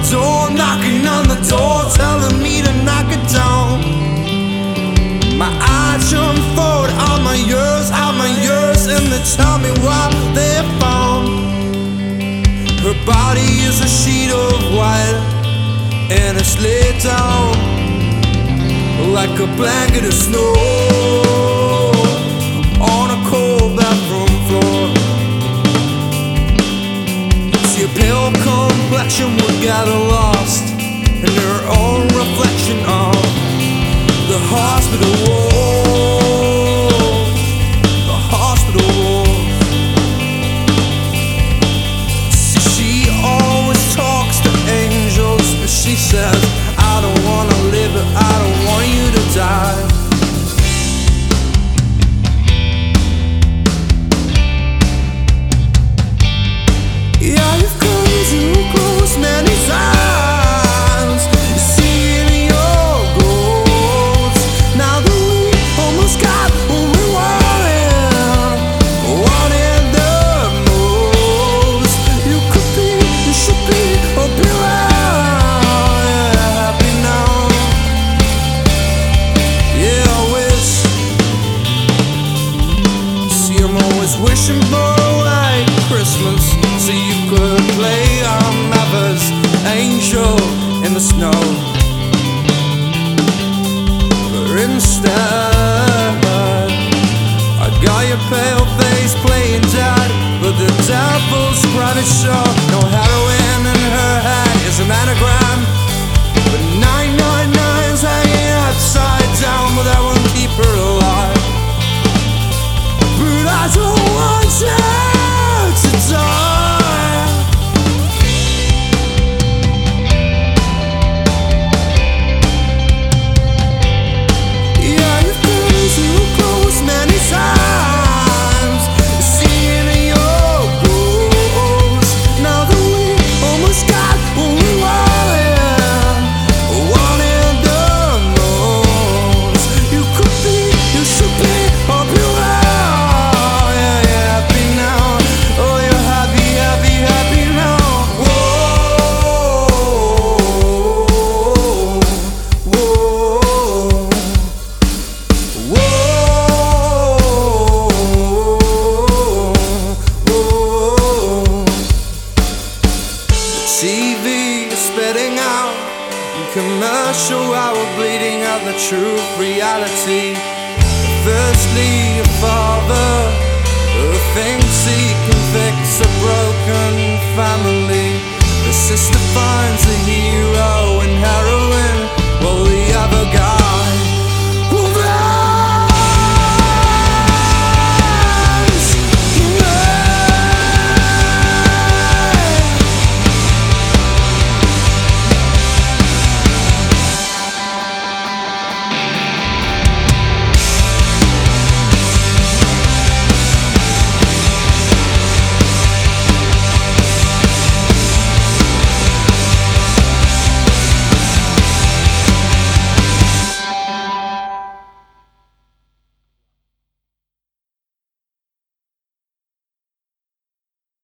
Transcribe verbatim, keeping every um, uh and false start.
door, knocking on the door, telling me to knock it down. My eyes jump forward, I'm my yours, I'm my yours, and they tell me what they found. Her body is a sheet of white, and it's laid down like a blanket of snow on a cold bathroom floor. See, a pale complexion would get lost in her own reflection on the hospital walls, the hospital walls. See, she always talks to angels, but she says, I don't wanna live it, I don't want you to die. Yeah, you've come too close many times. You see in your ghost. Now that we almost got what we wanted, wanted the most. You could be, you should be, or be around. Yeah, happy now. Yeah, I wish. See, I'm always wishing for a white Christmas, so you could play our mother's angel in the snow. But instead, I got your pale face playing dead, but the devil's private show. No heroin in her head is an anagram, but nine nine nine's hanging upside down, but that won't keep her alive. But I don't want you to die. Yeah, you've been too close many times. Seeing your ghost. Now that we almost got what we wanted, wanted the most. You could be, you should be, or be around. Yeah, yeah, happy now. Oh, you're happy, happy, happy now. Whoa, whoa, whoa, whoa. The T V is spitting out commercial hour, bleeding out the truth, reality. Firstly, a father who thinks he can fix a broken family. The sister finds a hero